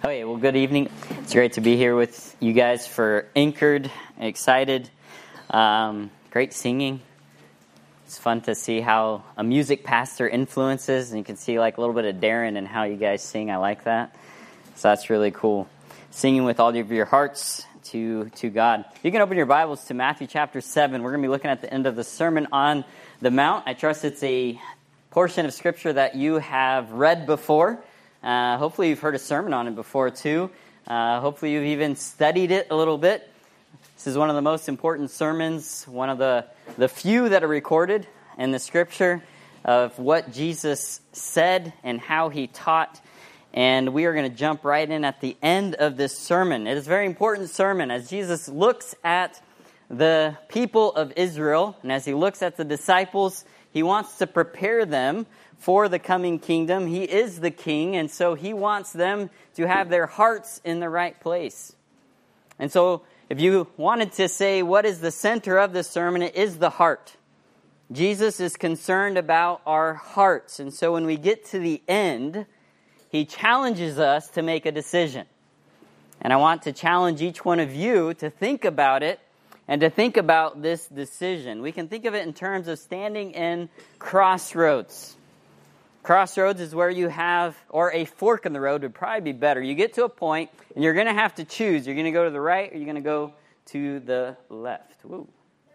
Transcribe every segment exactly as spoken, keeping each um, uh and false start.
Hey, well, good evening. It's great to be here with you guys for Anchored. Excited. Um, great singing. It's fun to see how a music pastor influences, and you can see like a little bit of Darren and how you guys sing. I like that. So that's really cool. Singing with all of your hearts to, to God. You can open your Bibles to Matthew chapter seven. We're going to be looking at the end of the Sermon on the Mount. I trust it's a portion of Scripture that you have read before. Uh, hopefully you've heard a sermon on it before too. Uh, hopefully you've even studied it a little bit. This is one of the most important sermons, one of the, the few that are recorded in the Scripture of what Jesus said and how he taught. And we are going to jump right in at the end of this sermon. It is a very important sermon as Jesus looks at the people of Israel and as he looks at the disciples, he wants to prepare them for the coming kingdom. He is the king, and so he wants them to have their hearts in the right place. And so if you wanted to say what is the center of this sermon, it is the heart. Jesus is concerned about our hearts. And so when we get to the end, he challenges us to make a decision. And I want to challenge each one of you to think about it and to think about this decision. We can think of it in terms of standing in crossroads. Crossroads is where you have, or a fork in the road would probably be better. You get to a point, and you're going to have to choose. You're going to go to the right, or you're going to go to the left. Woo.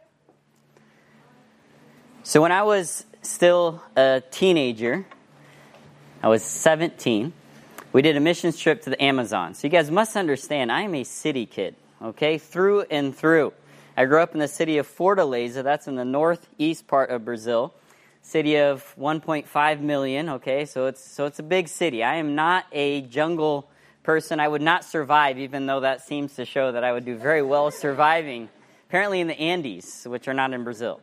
So when I was still a teenager, I was seventeen, we did a missions trip to the Amazon. So you guys must understand, I am a city kid, okay, through and through. I grew up in the city of Fortaleza. That's in the northeast part of Brazil. City of one point five million, okay, so it's so it's a big city. I am not a jungle person. I would not survive, even though that seems to show that I would do very well surviving, apparently in the Andes, which are not in Brazil.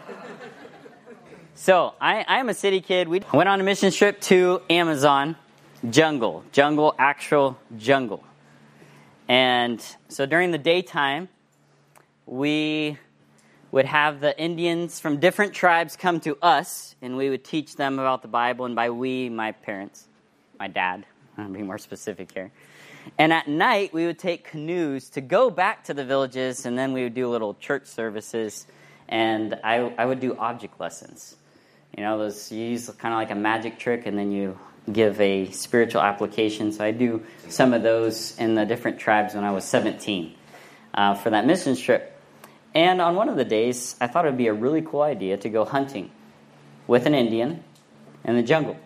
So, I, I am a city kid. We went on a mission trip to Amazon, jungle, jungle, actual jungle. And so during the daytime, we would have the Indians from different tribes come to us, and we would teach them about the Bible, and by we, my parents, my dad, I'm being more specific here. And at night, we would take canoes to go back to the villages, and then we would do little church services, and I, I would do object lessons. You know, those you use kind of like a magic trick, and then you give a spiritual application. So I do some of those in the different tribes when I was seventeen uh, for that mission trip. And on one of the days, I thought it would be a really cool idea to go hunting with an Indian in the jungle.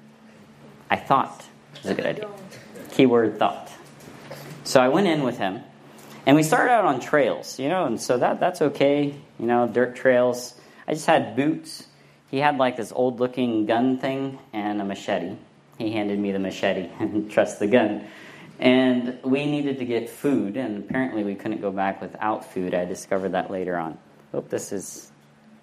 I thought it was a good idea. Keyword thought. So I went in with him, and we started out on trails, you know, and so that that's okay, you know, dirt trails. I just had boots. He had like this old-looking gun thing and a machete. He handed me the machete and trust the gun. And we needed to get food, and apparently we couldn't go back without food. I discovered that later on. Oh, this is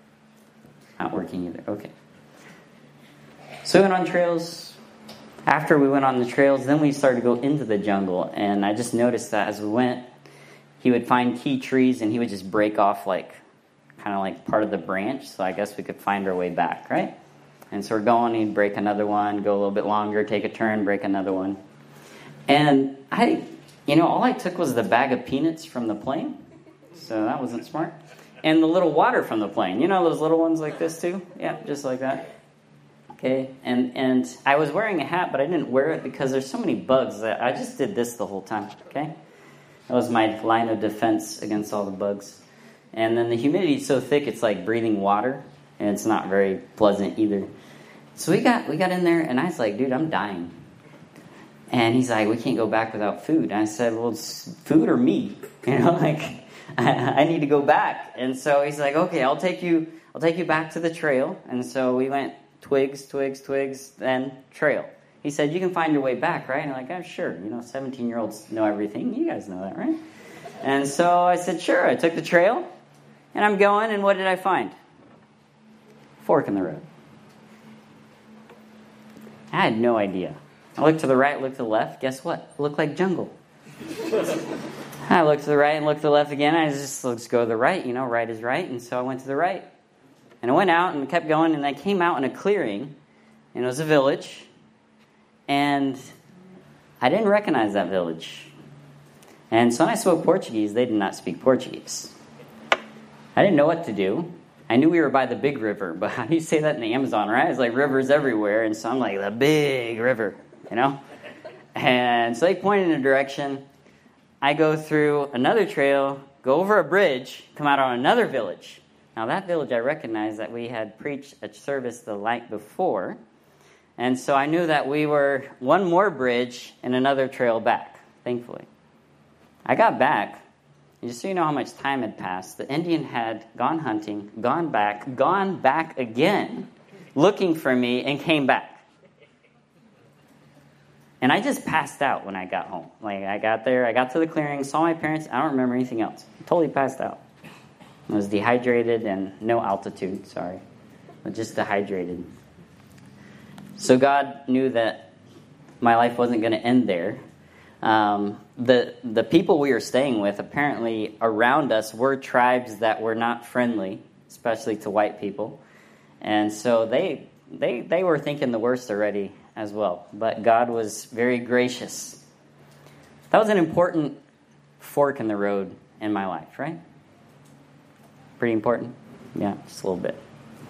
not working either. Okay. So we went on trails. After we went on the trails, then we started to go into the jungle. And I just noticed that as we went, he would find key trees, and he would just break off like kind of like part of the branch. So I guess we could find our way back, right? And so we're going, he'd break another one, go a little bit longer, take a turn, break another one. And I, you know, all I took was the bag of peanuts from the plane. So that wasn't smart. And the little water from the plane. You know those little ones like this too? Yeah, just like that. Okay. And and I was wearing a hat, but I didn't wear it because there's so many bugs that I just did this the whole time. Okay. That was my line of defense against all the bugs. And then the humidity is so thick, it's like breathing water. And it's not very pleasant either. So we got we got in there, and I was like, dude, I'm dying. And he's like, we can't go back without food. And I said, well, it's food or me? You know, like, I, I need to go back. And so he's like, okay, I'll take you I'll take you back to the trail. And so we went twigs, twigs, twigs, then trail. He said, you can find your way back, right? And I'm like, oh, sure. You know, seventeen-year-olds know everything. You guys know that, right? And so I said, sure. I took the trail, and I'm going, and what did I find? Fork in the road. I had no idea. I looked to the right, looked to the left. Guess what? It looked like jungle. I looked to the right and looked to the left again. I just, let's go to the right. You know, right is right. And so I went to the right. And I went out and kept going. And I came out in a clearing. And it was a village. And I didn't recognize that village. And so when I spoke Portuguese, they did not speak Portuguese. I didn't know what to do. I knew we were by the big river, but how do you say that in the Amazon, right? It's like rivers everywhere, and so I'm like, the big river, you know? And so they pointed in a direction. I go through another trail, go over a bridge, come out on another village. Now that village, I recognized that we had preached a service the night before, and so I knew that we were one more bridge and another trail back, thankfully. I got back. And just so you know how much time had passed, the Indian had gone hunting, gone back, gone back again, looking for me, and came back. And I just passed out when I got home. Like, I got there, I got to the clearing, saw my parents, I don't remember anything else. Totally passed out. I was dehydrated and no altitude, sorry. But just dehydrated. So God knew that my life wasn't going to end there. Um, the the people we were staying with, apparently around us, were tribes that were not friendly, especially to white people. And so they they they were thinking the worst already as well. But God was very gracious. That was an important fork in the road in my life, right? Pretty important? Yeah, just a little bit.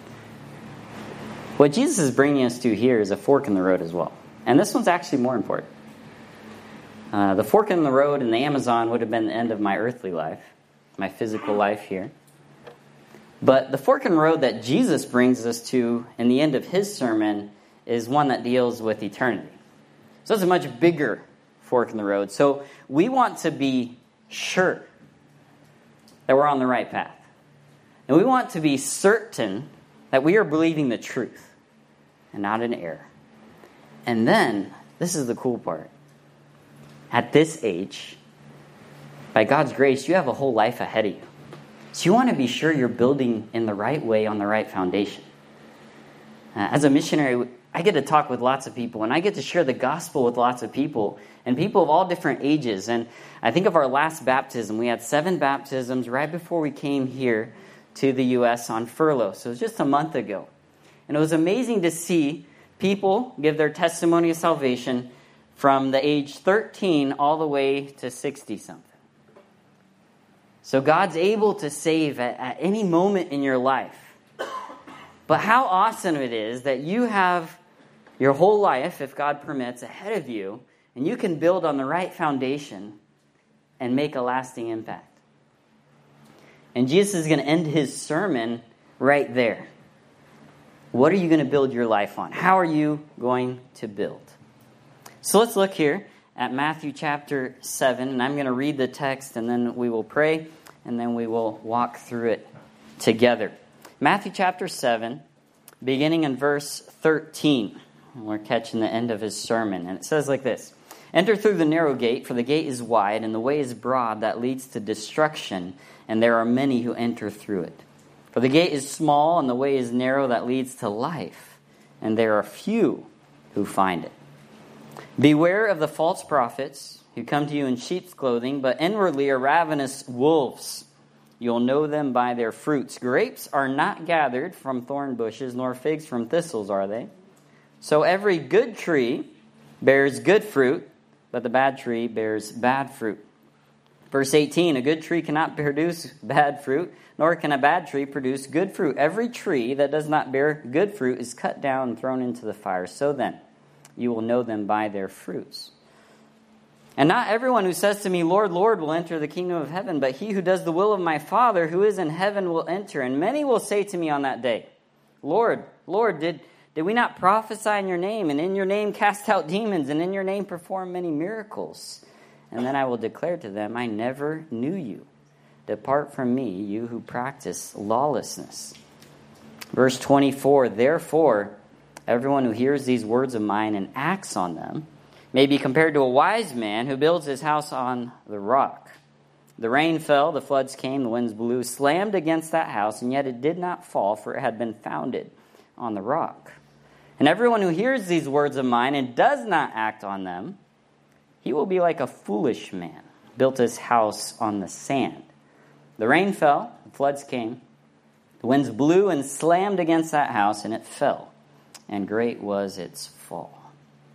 What Jesus is bringing us to here is a fork in the road as well. And this one's actually more important. Uh, the fork in the road in the Amazon would have been the end of my earthly life, my physical life here. But the fork in the road that Jesus brings us to in the end of his sermon is one that deals with eternity. So it's a much bigger fork in the road. So we want to be sure that we're on the right path. And we want to be certain that we are believing the truth and not in error. And then, this is the cool part. At this age, by God's grace, you have a whole life ahead of you. So you want to be sure you're building in the right way on the right foundation. Uh, as a missionary, I get to talk with lots of people, and I get to share the gospel with lots of people, and people of all different ages. And I think of our last baptism. We had seven baptisms right before we came here to the U S on furlough. So it was just a month ago. And it was amazing to see people give their testimony of salvation from the age thirteen all the way to sixty-something. So God's able to save at, at any moment in your life. But how awesome it is that you have your whole life, if God permits, ahead of you, and you can build on the right foundation and make a lasting impact. And Jesus is going to end his sermon right there. What are you going to build your life on? How are you going to build? So let's look here at Matthew chapter seven, and I'm going to read the text, and then we will pray, and then we will walk through it together. Matthew chapter seven, beginning in verse thirteen. And we're catching the end of his sermon, and it says like this. Enter through the narrow gate, for the gate is wide, and the way is broad that leads to destruction, and there are many who enter through it. For the gate is small, and the way is narrow that leads to life, and there are few who find it. Beware of the false prophets who come to you in sheep's clothing, but inwardly are ravenous wolves. You'll know them by their fruits. Grapes are not gathered from thorn bushes, nor figs from thistles, are they? So every good tree bears good fruit, but the bad tree bears bad fruit. Verse eighteen, a good tree cannot produce bad fruit, nor can a bad tree produce good fruit. Every tree that does not bear good fruit is cut down and thrown into the fire. So then, you will know them by their fruits. And not everyone who says to me, Lord, Lord, will enter the kingdom of heaven, but he who does the will of my Father who is in heaven will enter. And many will say to me on that day, Lord, Lord, did, did we not prophesy in your name, and in your name cast out demons, and in your name perform many miracles? And then I will declare to them, I never knew you. Depart from me, you who practice lawlessness. Verse twenty-four, therefore, everyone who hears these words of mine and acts on them may be compared to a wise man who builds his house on the rock. The rain fell, the floods came, the winds blew, slammed against that house, and yet it did not fall, for it had been founded on the rock. And everyone who hears these words of mine and does not act on them, he will be like a foolish man, built his house on the sand. The rain fell, the floods came, the winds blew and slammed against that house, and it fell, and great was its fall.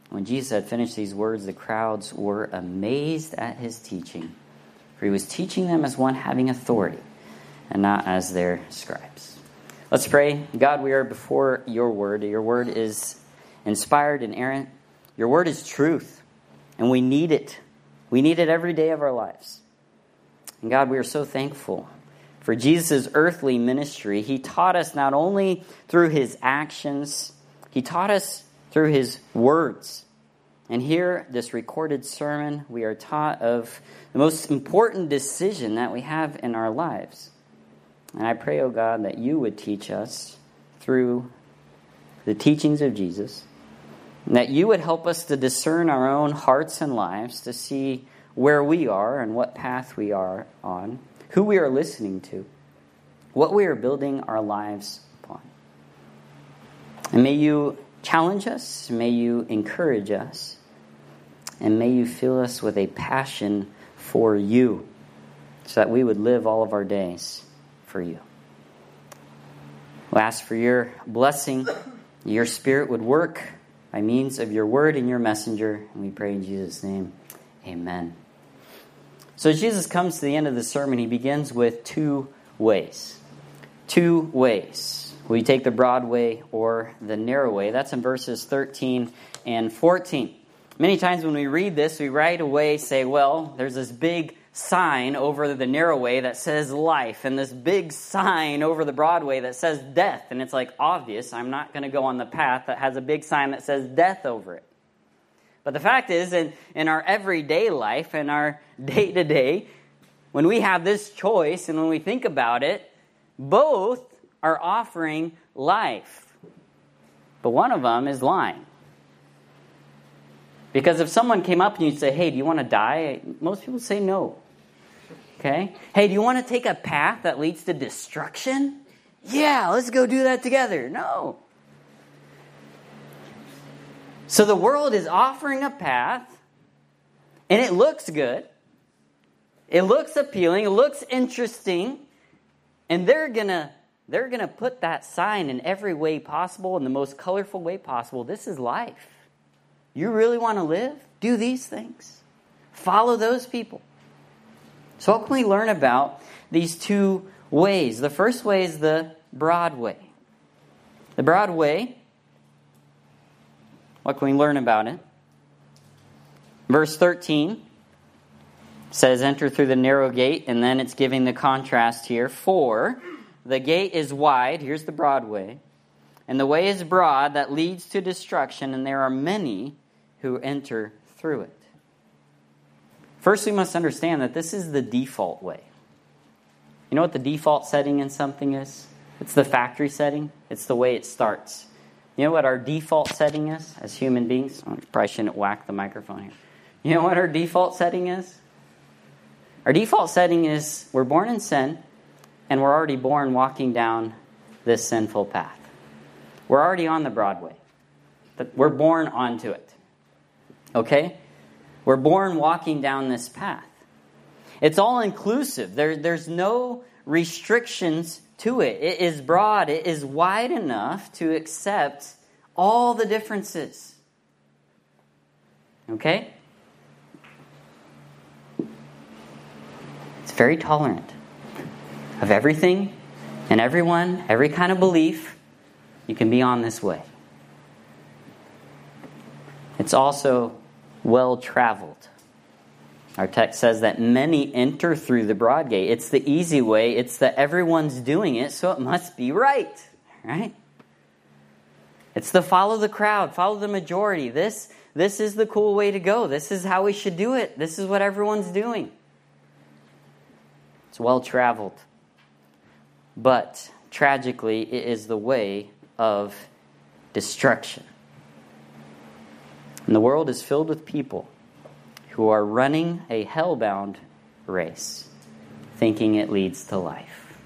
When Jesus had finished these words, the crowds were amazed at his teaching, for he was teaching them as one having authority, and not as their scribes. Let's pray. God, we are before your word. Your word is inspired, inerrant. Your word is truth, and we need it. We need it every day of our lives. And God, we are so thankful for Jesus' earthly ministry. He taught us not only through his actions, he taught us through his words. And here, this recorded sermon, we are taught of the most important decision that we have in our lives. And I pray, oh God, that you would teach us through the teachings of Jesus, and that you would help us to discern our own hearts and lives, to see where we are and what path we are on, who we are listening to, what we are building our lives upon. And may you challenge us, may you encourage us, and may you fill us with a passion for you, so that we would live all of our days for you. We'll ask for your blessing, your Spirit would work by means of your word and your messenger, and we pray in Jesus' name, amen. So as Jesus comes to the end of the sermon, he begins with two ways. Two ways. Will you take the broad way or the narrow way? That's in verses thirteen and fourteen. Many times when we read this, we right away say, well, there's this big sign over the narrow way that says life, and this big sign over the broad way that says death. And it's like obvious, I'm not going to go on the path that has a big sign that says death over it. But the fact is, in, in our everyday life, in our day-to-day, when we have this choice and when we think about it, both are offering life. But one of them is lying. Because if someone came up and you'd say, hey, do you want to die? Most people say no. Okay? Hey, do you want to take a path that leads to destruction? Yeah, let's go do that together. No. So the world is offering a path, and it looks good. It looks appealing. It looks interesting. And they're going to they're going to put that sign in every way possible, in the most colorful way possible. This is life. You really want to live? Do these things. Follow those people. So what can we learn about these two ways? The first way is the broad way. The broad way, what can we learn about it? Verse thirteen says, enter through the narrow gate, and then it's giving the contrast here. For the gate is wide, here's the broad way, and the way is broad that leads to destruction, and there are many who enter through it. First, we must understand that this is the default way. You know what the default setting in something is? It's the factory setting. It's the way it starts. You know what our default setting is as human beings? I probably shouldn't whack the microphone here. You know what our default setting is? Our default setting is we're born in sin, and we're already born walking down this sinful path. We're already on the broad way. We're born onto it. Okay? We're born walking down this path. It's all inclusive. There, there's no restrictions to it. It is broad. It is wide enough to accept all the differences. Okay? It's very tolerant of everything and everyone, every kind of belief. You can be on this way. It's also well-traveled. Our text says that many enter through the broad gate. It's the easy way. It's that everyone's doing it, so it must be right. Right? It's the follow the crowd, follow the majority. This, this is the cool way to go. This is how we should do it. This is what everyone's doing. It's well-traveled. But, tragically, it is the way of destruction. And the world is filled with people who are running a hell-bound race, thinking it leads to life.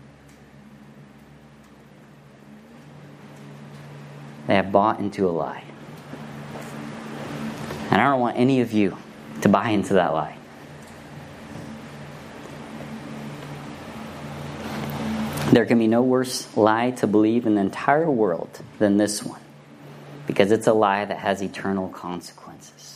They have bought into a lie. And I don't want any of you to buy into that lie. There can be no worse lie to believe in the entire world than this one. because it's a lie that has eternal consequences.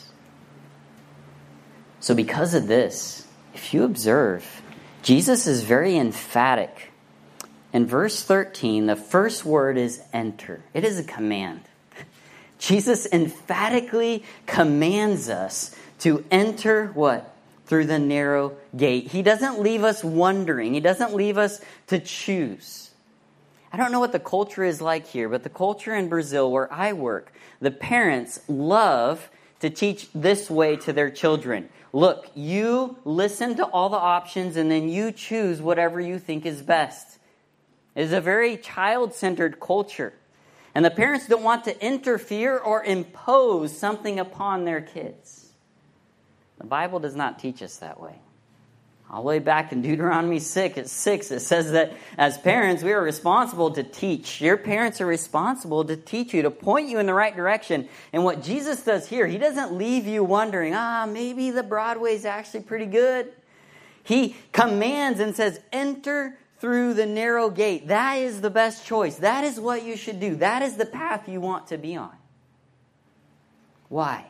So because of this, if you observe, Jesus is very emphatic. In verse thirteen, the first word is enter. It is a command. Jesus emphatically commands us to enter what? Through the narrow gate. He doesn't leave us wondering. He doesn't leave us to choose. I don't know what the culture is like here, but the culture in Brazil where I work, the parents love to teach this way to their children. Look, you listen to all the options and then you choose whatever you think is best. It is a very child-centered culture. And the parents don't want to interfere or impose something upon their kids. The Bible does not teach us that way. All the way back in Deuteronomy six, it says that as parents, we are responsible to teach. Your parents are responsible to teach you, to point you in the right direction. And what Jesus does here, he doesn't leave you wondering, ah, maybe the Broadway's actually pretty good. He commands and says, enter through the narrow gate. That is the best choice. That is what you should do. That is the path you want to be on. Why?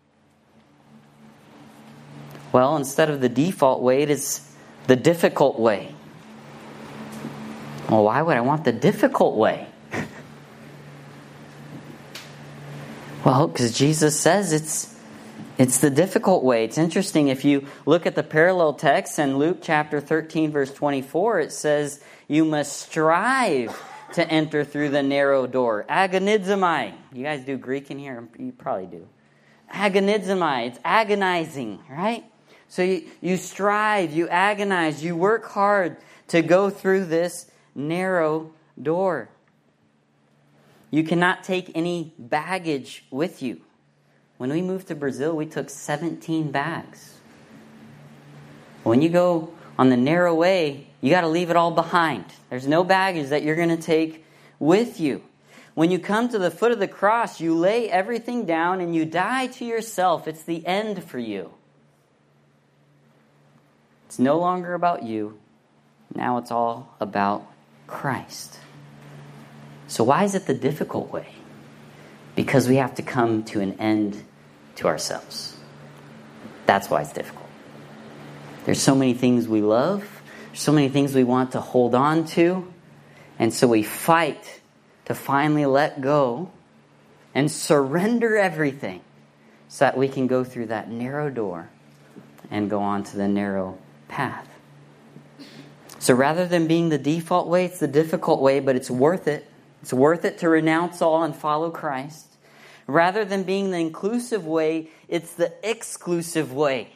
Well, instead of the default way, it is the difficult way. Well, why would I want the difficult way? Well, because Jesus says it's It's the difficult way. It's interesting. If you look at the parallel text in Luke chapter thirteen, verse twenty-four, it says, you must strive to enter through the narrow door. Agonizomai. You guys do Greek in here? You probably do. Agonizomai. It's agonizing, right? So you, you strive, you agonize, you work hard to go through this narrow door. You cannot take any baggage with you. When we moved to Brazil, we took seventeen bags. When you go on the narrow way, you got to leave it all behind. There's no baggage that you're going to take with you. When you come to the foot of the cross, you lay everything down and you die to yourself. It's the end for you. It's no longer about you. Now it's all about Christ. So why is it the difficult way? Because we have to come to an end to ourselves. That's why it's difficult. There's so many things we love. There's so many things we want to hold on to. And so we fight to finally let go and surrender everything so that we can go through that narrow door and go on to the narrow path. So rather than being the default way, it's the difficult way, but it's worth it. It's worth it to renounce all and follow Christ. Rather than being the inclusive way, it's the exclusive way.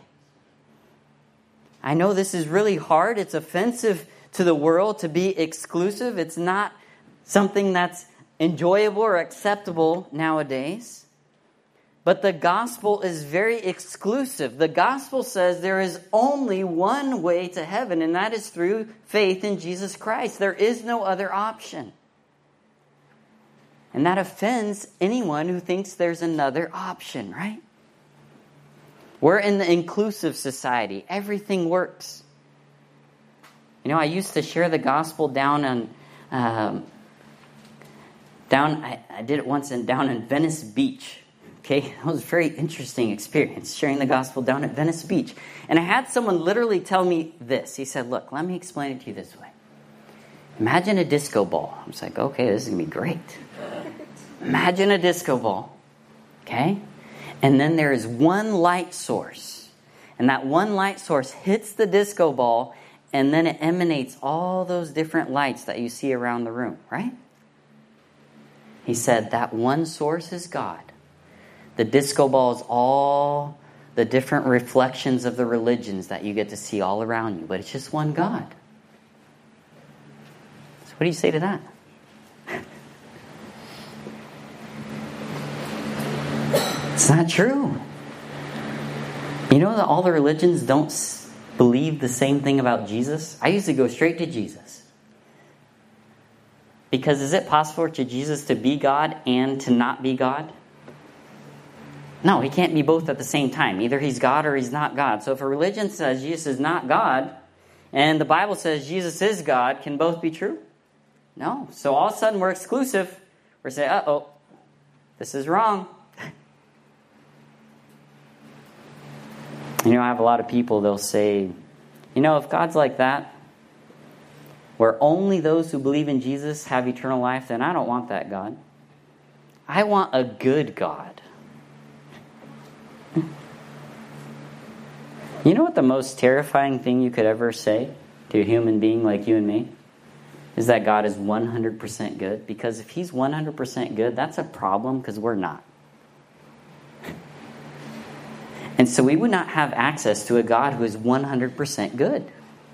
I know this is really hard. It's offensive to the world to be exclusive. It's not something that's enjoyable or acceptable nowadays. But the gospel is very exclusive. The gospel says there is only one way to heaven, and that is through faith in Jesus Christ. There is no other option. And that offends anyone who thinks there's another option, right? We're in the inclusive society. Everything works. You know, I used to share the gospel down on, um, down. I, I did it once in down in Venice Beach. Okay, that was a very interesting experience, sharing the gospel down at Venice Beach. And I had someone literally tell me this. He said, "Look, let me explain it to you this way. Imagine a disco ball." I was like, "Okay, this is gonna be great." Imagine a disco ball, okay? And then there is one light source. And that one light source hits the disco ball, and then it emanates all those different lights that you see around the room, right? He said that one source is God. The disco ball is all the different reflections of the religions that you get to see all around you, but it's just one God. So what do you say to that? It's not true. You know that all the religions don't believe the same thing about Jesus? I used to go straight to Jesus. Because is it possible for Jesus to be God and to not be God? No, he can't be both at the same time. Either he's God or he's not God. So if a religion says Jesus is not God, and the Bible says Jesus is God, can both be true? No. So all of a sudden we're exclusive. We're saying, uh-oh, This is wrong. You know, I have a lot of people, they'll say, you know, if God's like that, where only those who believe in Jesus have eternal life, then I don't want that God. I want a good God. You know what the most terrifying thing you could ever say to a human being like you and me? Is that God is one hundred percent good. Because if He's one hundred percent good, that's a problem because we're not. And so we would not have access to a God who is one hundred percent good.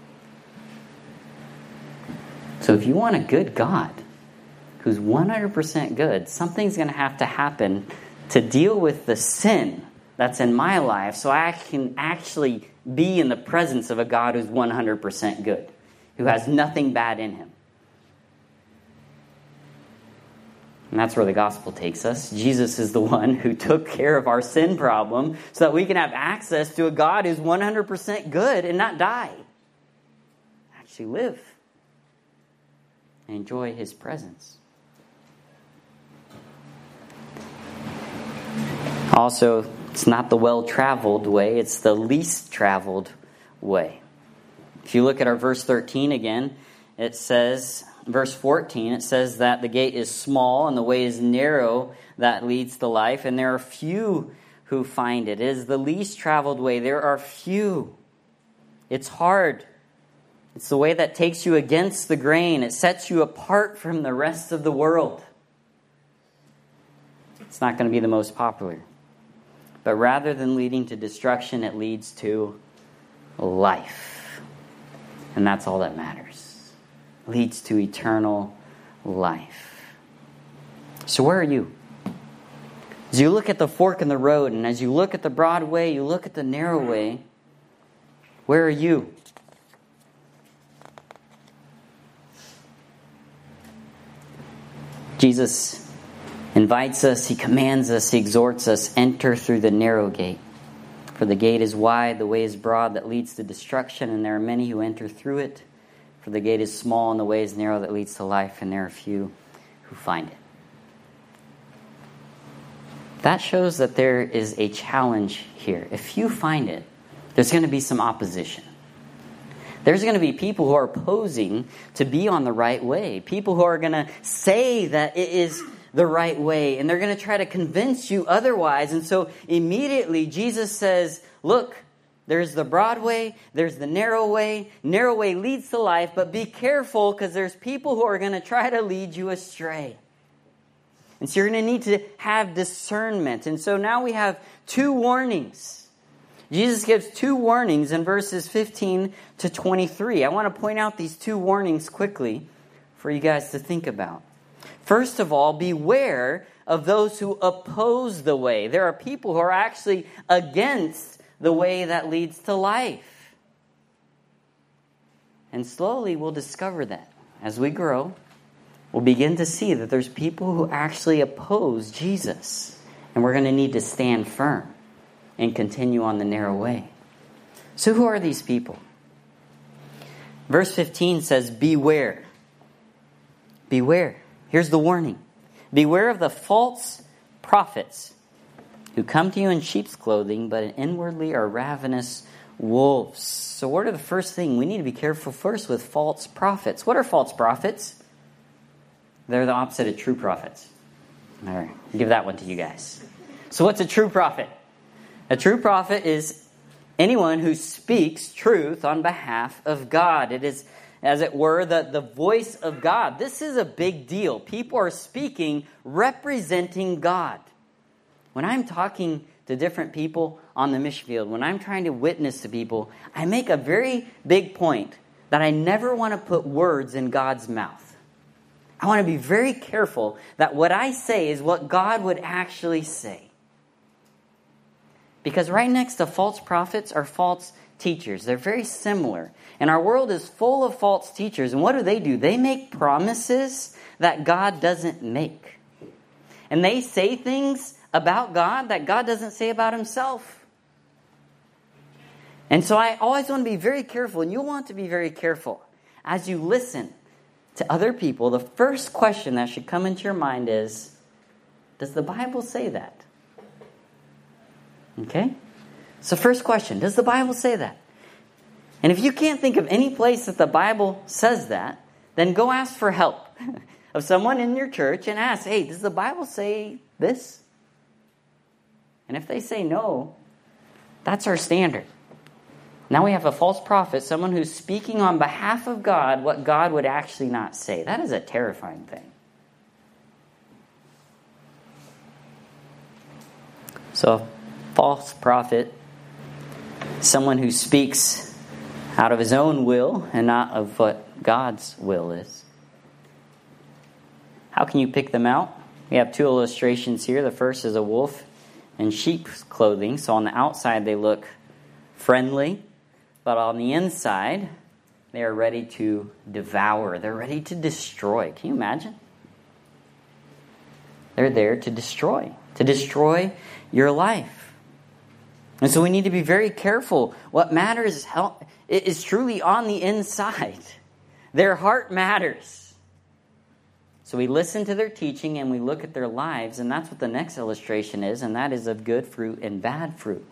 So if you want a good God who's one hundred percent good, something's going to have to happen to deal with the sin that's in my life so I can actually be in the presence of a God who's one hundred percent good, who has nothing bad in Him. And that's where the gospel takes us. Jesus is the one who took care of our sin problem so that we can have access to a God who's one hundred percent good and not die. Actually live and enjoy His presence. Also, it's not the well-traveled way, it's the least traveled way. If you look at our verse thirteen again, it says, verse fourteen, it says that the gate is small and the way is narrow that leads to life, and there are few who find it. It is the least traveled way. There are few. It's hard. It's the way that takes you against the grain. It sets you apart from the rest of the world. It's not going to be the most popular. But rather than leading to destruction, it leads to life. And that's all that matters. It leads to eternal life. So where are you? As you look at the fork in the road, and as you look at the broad way, you look at the narrow way, where are you? Jesus invites us, He commands us, He exhorts us, enter through the narrow gate. For the gate is wide, the way is broad that leads to destruction, and there are many who enter through it. For the gate is small and the way is narrow that leads to life, and there are few who find it. That shows that there is a challenge here. If you find it, there's going to be some opposition. There's going to be people who are opposing to be on the right way. People who are going to say that it is the right way, and they're going to try to convince you otherwise. And so immediately Jesus says, look, there's the broad way, there's the narrow way. Narrow way leads to life, but be careful because there's people who are going to try to lead you astray. And so you're going to need to have discernment. And so now we have two warnings. Jesus gives two warnings in verses fifteen to twenty-three. I want to point out these two warnings quickly for you guys to think about. First of all, beware of those who oppose the way. There are people who are actually against the way that leads to life. And slowly we'll discover that. As we grow, we'll begin to see that there's people who actually oppose Jesus. And we're going to need to stand firm and continue on the narrow way. So who are these people? Verse fifteen says, beware. Beware. Here's the warning. Beware of the false prophets who come to you in sheep's clothing, but inwardly are ravenous wolves. So what are the first thing? We need to be careful first with false prophets. What are false prophets? They're the opposite of true prophets. All right, I'll give that one to you guys. So what's a true prophet? A true prophet is anyone who speaks truth on behalf of God. It is, as it were, the, the voice of God. This is a big deal. People are speaking, representing God. When I'm talking to different people on the mission field, when I'm trying to witness to people, I make a very big point that I never want to put words in God's mouth. I want to be very careful that what I say is what God would actually say. Because right next to false prophets are false teachers. They're very similar. And our world is full of false teachers. And what do they do? They make promises that God doesn't make. And they say things about God that God doesn't say about Himself. And so I always want to be very careful, and you'll want to be very careful as you listen to other people. The first question that should come into your mind is, Does the Bible say that? Okay? So first question, does the Bible say that? And if you can't think of any place that the Bible says that, then go ask for help of someone in your church and ask, hey, does the Bible say this? And if they say no, that's our standard. Now we have a false prophet, someone who's speaking on behalf of God what God would actually not say. That is a terrifying thing. So, false prophet, someone who speaks out of his own will and not of what God's will is. How can you pick them out? We have two illustrations here. The first is a wolf in sheep's clothing. So on the outside they look friendly, but on the inside they are ready to devour. They're ready to destroy. Can you imagine? They're there to destroy, to destroy your life. And so we need to be very careful. What matters is truly on the inside. Their heart matters. So we listen to their teaching and we look at their lives, and that's what the next illustration is, and that is of good fruit and bad fruit.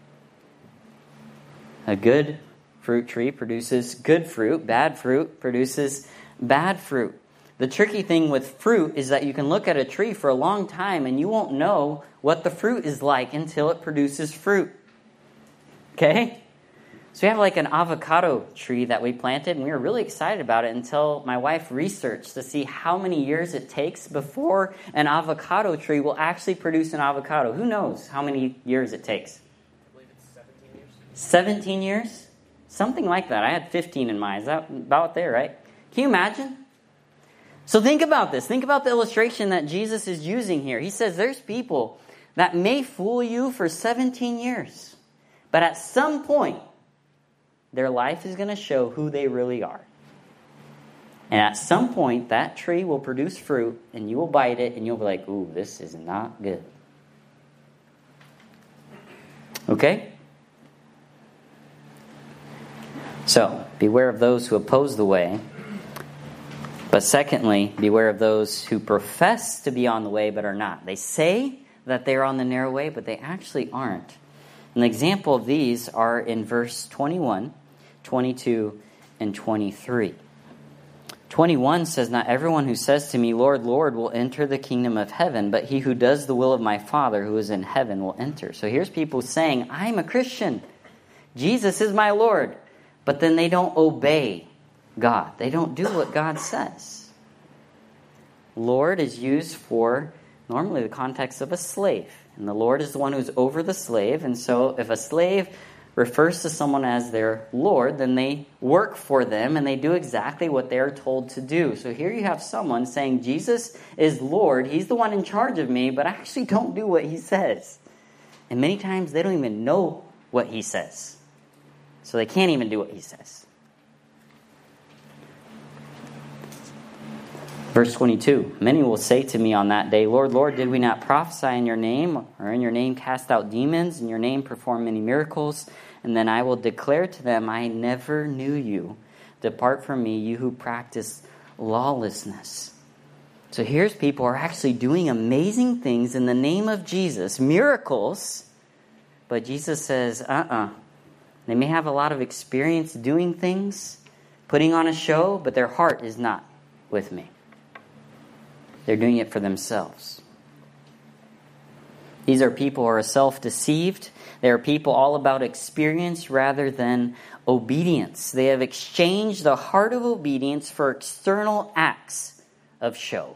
A good fruit tree produces good fruit. Bad fruit produces bad fruit. The tricky thing with fruit is that you can look at a tree for a long time and you won't know what the fruit is like until it produces fruit. Okay? So we have like an avocado tree that we planted, and we were really excited about it until my wife researched to see how many years it takes before an avocado tree will actually produce an avocado. Who knows how many years it takes? I believe it's seventeen years. seventeen years? Something like that. I had fifteen in mind. Is that about there, right? Can you imagine? So think about this. Think about the illustration that Jesus is using here. He says there's people that may fool you for seventeen years. But at some point, their life is going to show who they really are. And at some point, that tree will produce fruit, and you will bite it, and you'll be like, ooh, this is not good. Okay? So, beware of those who oppose the way. But secondly, beware of those who profess to be on the way but are not. They say that they're on the narrow way, but they actually aren't. An example of these are in verse twenty-one, twenty-two, and twenty-three. twenty-one says, not everyone who says to me, Lord, Lord, will enter the kingdom of heaven, but he who does the will of my Father who is in heaven will enter. So here's people saying, I'm a Christian. Jesus is my Lord. But then they don't obey God. They don't do what God says. Lord is used for normally the context of a slave. And the Lord is the one who's over the slave. And so if a slave refers to someone as their Lord, then they work for them and they do exactly what they are told to do. So here you have someone saying, Jesus is Lord. He's the one in charge of me, but I actually don't do what he says. And many times they don't even know what he says. So they can't even do what he says. Verse twenty-two, many will say to me on that day, Lord, Lord, did we not prophesy in your name, or in your name cast out demons, in your name perform many miracles? And then I will declare to them, I never knew you. Depart from me, you who practice lawlessness. So here's people who are actually doing amazing things in the name of Jesus, miracles. But Jesus says, uh-uh. They may have a lot of experience doing things, putting on a show, but their heart is not with me. They're doing it for themselves. These are people who are self-deceived. They are people all about experience rather than obedience. They have exchanged the heart of obedience for external acts of show.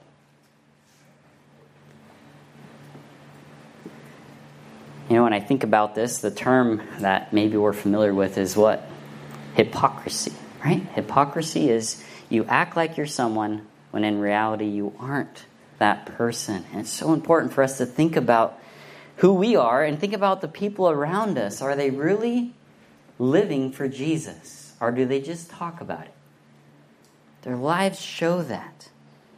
You know, when I think about this, the term that maybe we're familiar with is what? Hypocrisy, right? Hypocrisy is you act like you're someone when in reality you aren't that person. And it's so important for us to think about who we are and think about the people around us. Are they really living for Jesus? Or do they just talk about it? Their lives show that.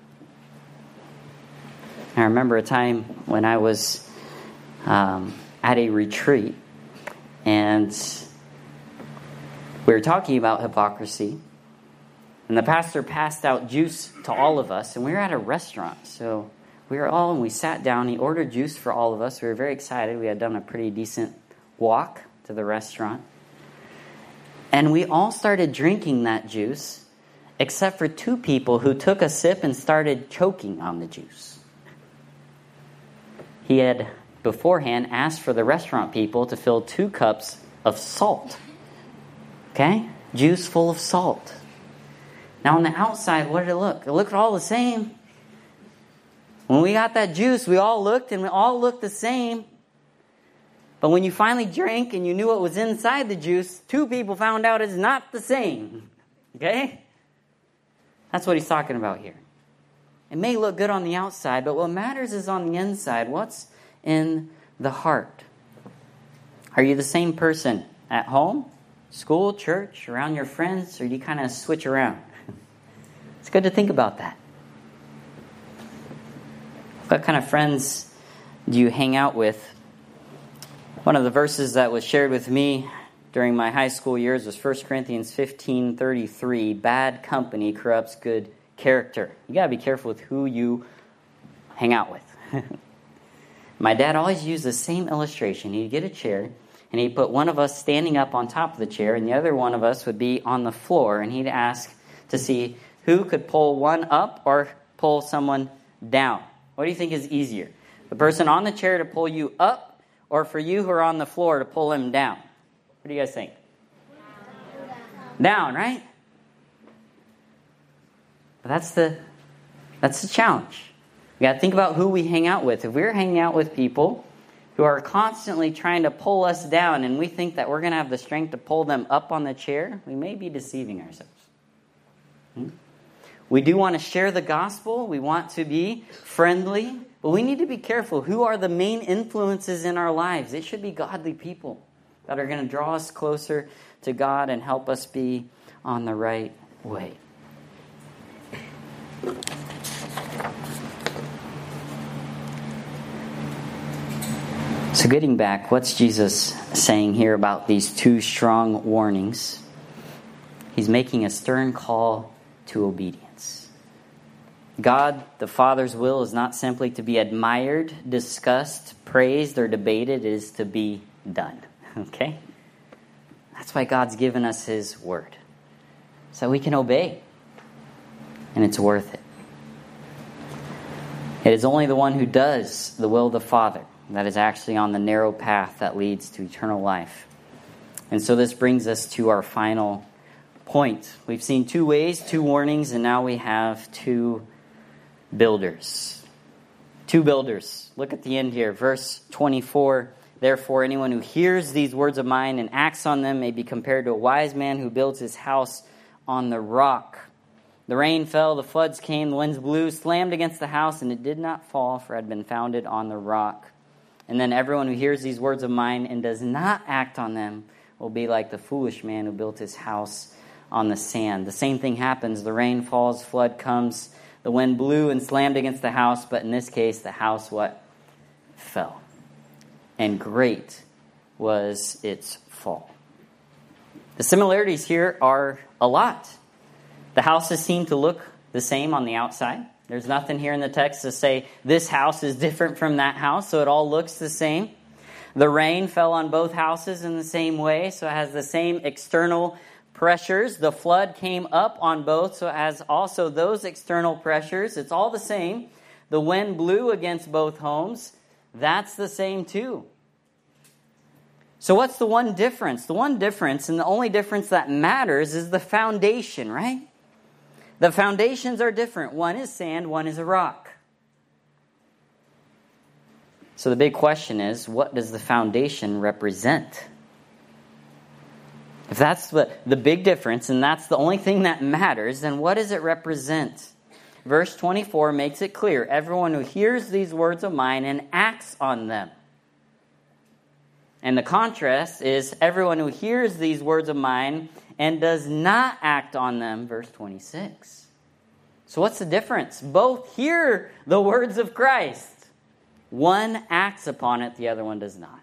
I remember a time when I was um, at a retreat, and we were talking about hypocrisy. And the pastor passed out juice to all of us, and we were at a restaurant. So we were all, and we sat down. He ordered juice for all of us. We were very excited. We had done a pretty decent walk to the restaurant. And we all started drinking that juice, except for two people who took a sip and started choking on the juice. He had beforehand asked for the restaurant people to fill two cups of salt. Okay? Juice full of salt. Now on the outside, what did it look? It looked all the same. When we got that juice, we all looked and we all looked the same. But when you finally drank and you knew what was inside the juice, two people found out it's not the same. Okay? That's what he's talking about here. It may look good on the outside, but what matters is on the inside. What's in the heart? Are you the same person at home, school, church, around your friends, or do you kind of switch around? It's good to think about that. What kind of friends do you hang out with? One of the verses that was shared with me during my high school years was First Corinthians fifteen thirty-three. Bad company corrupts good character. You got to be careful with who you hang out with. My dad always used the same illustration. He'd get a chair, and he'd put one of us standing up on top of the chair, and the other one of us would be on the floor, and he'd ask to see who could pull one up or pull someone down. What do you think is easier? The person on the chair to pull you up, or for you who are on the floor to pull him down? What do you guys think? Down, down, right? But that's the that's the challenge. We got to think about who we hang out with. If we're hanging out with people who are constantly trying to pull us down, and we think that we're going to have the strength to pull them up on the chair, we may be deceiving ourselves. Hmm? We do want to share the gospel. We want to be friendly. But we need to be careful. Who are the main influences in our lives? It should be godly people that are going to draw us closer to God and help us be on the right way. So getting back, what's Jesus saying here about these two strong warnings? He's making a stern call to obedience. God, the Father's will is not simply to be admired, discussed, praised, or debated. It is to be done. Okay? That's why God's given us His Word. So we can obey. And it's worth it. It is only the one who does the will of the Father that is actually on the narrow path that leads to eternal life. And so this brings us to our final point. We've seen two ways, two warnings, and now we have two builders. Two builders. Look at the end here. Verse twenty-four. Therefore, anyone who hears these words of mine and acts on them may be compared to a wise man who builds his house on the rock. The rain fell, the floods came, the winds blew, slammed against the house, and it did not fall, for it had been founded on the rock. And then everyone who hears these words of mine and does not act on them will be like the foolish man who built his house on the sand. The same thing happens. The rain falls, flood comes, the wind blew and slammed against the house, but in this case, the house, what? Fell. And great was its fall. The similarities here are a lot. The houses seem to look the same on the outside. There's nothing here in the text to say this house is different from that house, so it all looks the same. The rain fell on both houses in the same way, so it has the same external pressures. The flood came up on both, so it has also those external pressures. It's all the same. The wind blew against both homes. That's the same too. So what's the one difference? The one difference, and the only difference that matters, is the foundation, right? The foundations are different. One is sand, one is a rock. So the big question is, what does the foundation represent? If that's the, the big difference, and that's the only thing that matters, then what does it represent? Verse twenty-four makes it clear. Everyone who hears these words of mine and acts on them. And the contrast is everyone who hears these words of mine and does not act on them. Verse twenty-six. So what's the difference? Both hear the words of Christ. One acts upon it, the other one does not.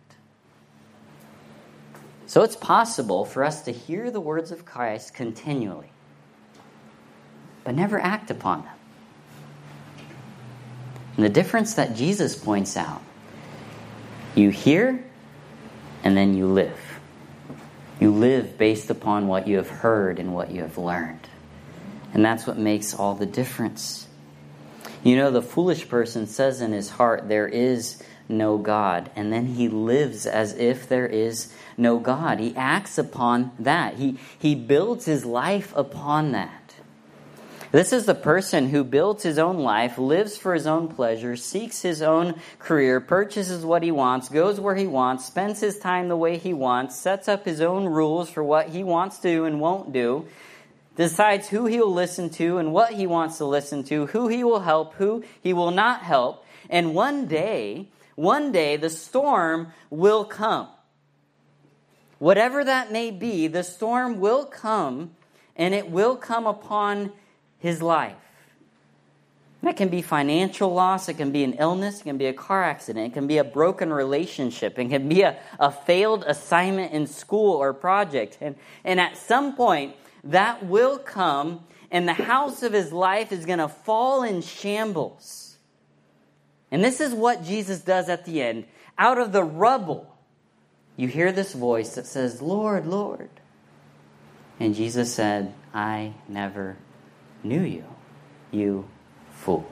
So it's possible for us to hear the words of Christ continually, but never act upon them. And the difference that Jesus points out, you hear and then you live. You live based upon what you have heard and what you have learned. And that's what makes all the difference. You know, the foolish person says in his heart, there is no God. And then he lives as if there is no God. He acts upon that. He, he builds his life upon that. This is the person who builds his own life, lives for his own pleasure, seeks his own career, purchases what he wants, goes where he wants, spends his time the way he wants, sets up his own rules for what he wants to do and won't do, decides who he will listen to and what he wants to listen to, who he will help, who he will not help. And one day, one day, the storm will come. Whatever that may be, the storm will come, and it will come upon his life. That can be financial loss, it can be an illness, it can be a car accident, it can be a broken relationship, it can be a, a failed assignment in school or project. And, and at some point, that will come, and the house of his life is going to fall in shambles. And this is what Jesus does at the end. Out of the rubble, you hear this voice that says, Lord, Lord. And Jesus said, I never knew you, you fool.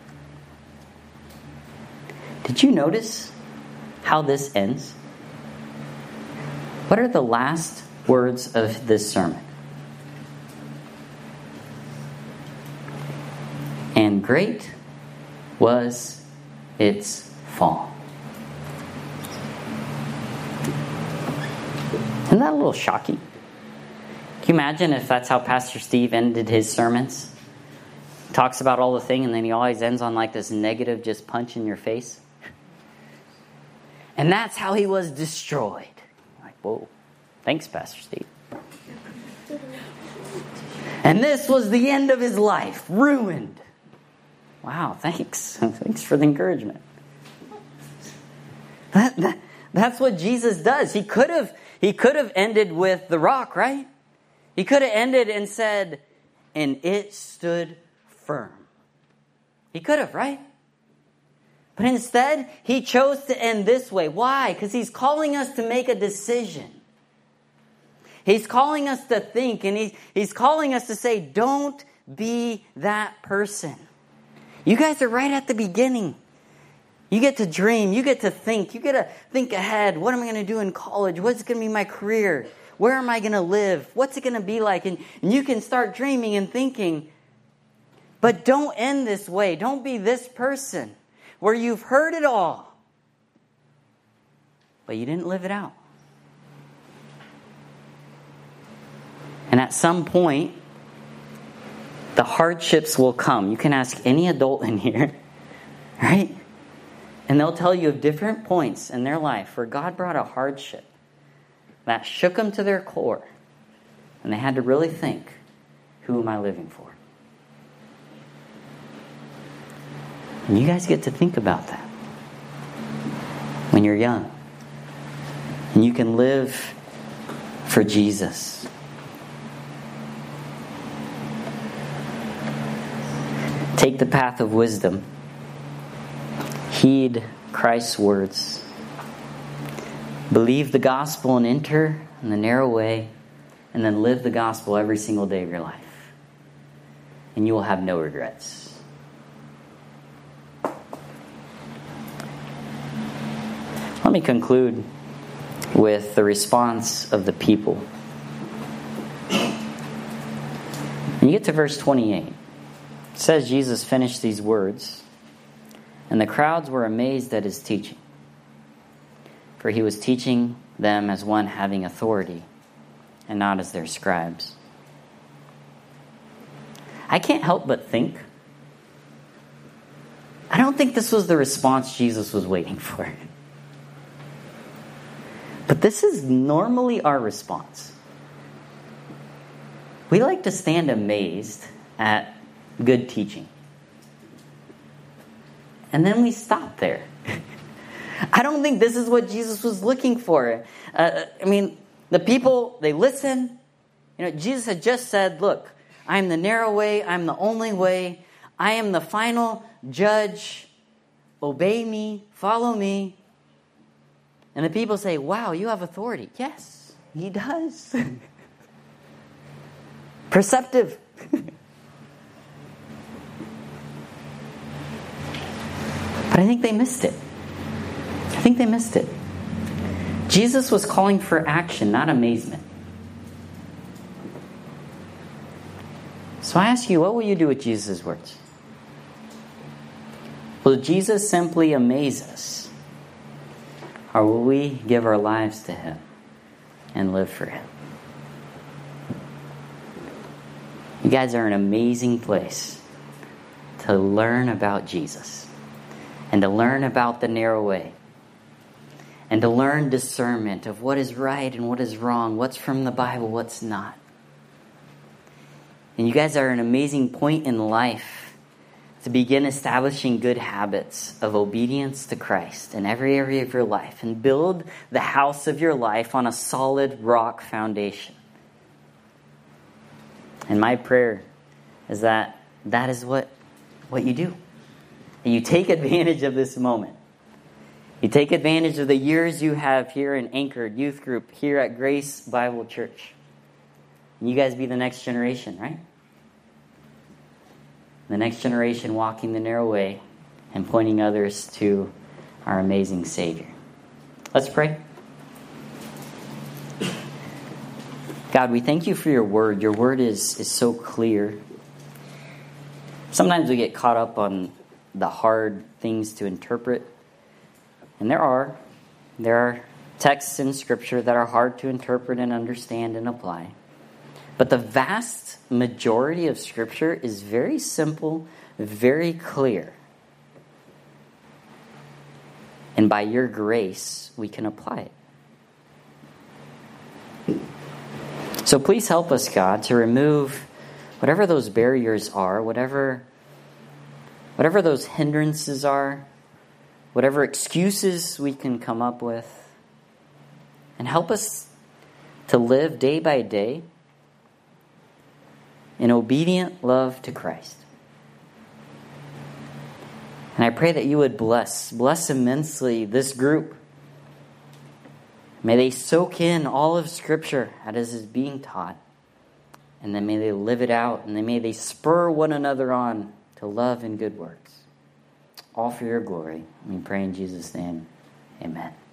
Did you notice how this ends? What are the last words of this sermon? And great was its fall. Isn't that a little shocking? Can you imagine if that's how Pastor Steve ended his sermons? He talks about all the thing and then he always ends on like this negative just punch in your face. And that's how he was destroyed. Like, whoa. Thanks, Pastor Steve. And this was the end of his life. Ruined. Wow, thanks. Thanks for the encouragement. That, that, that's what Jesus does. He could have he could have ended with the rock, right? He could have ended and said, and it stood firm. He could have, right? But instead, he chose to end this way. Why? Because he's calling us to make a decision. He's calling us to think, and he, he's calling us to say, don't be that person. You guys are right at the beginning. You get to dream. You get to think. You get to think ahead. What am I going to do in college? What's going to be my career? Where am I going to live? What's it going to be like? And, and you can start dreaming and thinking. But don't end this way. Don't be this person where you've heard it all, but you didn't live it out. And at some point, the hardships will come. You can ask any adult in here, right? And they'll tell you of different points in their life where God brought a hardship that shook them to their core. And they had to really think, who am I living for? And you guys get to think about that when you're young. And you can live for Jesus. Take the path of wisdom. Heed Christ's words. Believe the gospel and enter in the narrow way, and then live the gospel every single day of your life. And you will have no regrets. Let me conclude with the response of the people. When you get to verse twenty-eight, it says Jesus finished these words, and the crowds were amazed at his teaching, for he was teaching them as one having authority and not as their scribes. I can't help but think, I don't think this was the response Jesus was waiting for. But this is normally our response. We like to stand amazed at good teaching. And then we stop there. I don't think this is what Jesus was looking for. Uh, I mean, the people, they listen. You know, Jesus had just said, look, I am the narrow way. I'm the only way. I am the final judge. obey me, follow me. And the people say, wow, you have authority. Yes, he does. Perceptive. But I think they missed it. I think they missed it. Jesus was calling for action, not amazement. So I ask you, what will you do with Jesus' words? Will Jesus simply amaze us? Or will we give our lives to Him and live for Him? You guys are an amazing place to learn about Jesus and to learn about the narrow way and to learn discernment of what is right and what is wrong, what's from the Bible, what's not. And you guys are an amazing point in life to begin establishing good habits of obedience to Christ in every area of your life and build the house of your life on a solid rock foundation. And my prayer is that that is what, what you do. And you take advantage of this moment. You take advantage of the years you have here in Anchored Youth Group, here at Grace Bible Church. And you guys be the next generation, right? The next generation walking the narrow way and pointing others to our amazing Savior. Let's pray. God, we thank you for your word. Your word is, is so clear. Sometimes we get caught up on the hard things to interpret. And there are. There are texts in Scripture that are hard to interpret and understand and apply. But the vast majority of Scripture is very simple, very clear. And by your grace, we can apply it. So please help us, God, to remove whatever those barriers are, whatever, whatever those hindrances are, whatever excuses we can come up with, and help us to live day by day in obedient love to Christ. And I pray that you would bless, bless immensely this group. May they soak in all of Scripture as is being taught. And then may they live it out. And then may they spur one another on to love and good works. All for your glory. We pray in Jesus' name. Amen.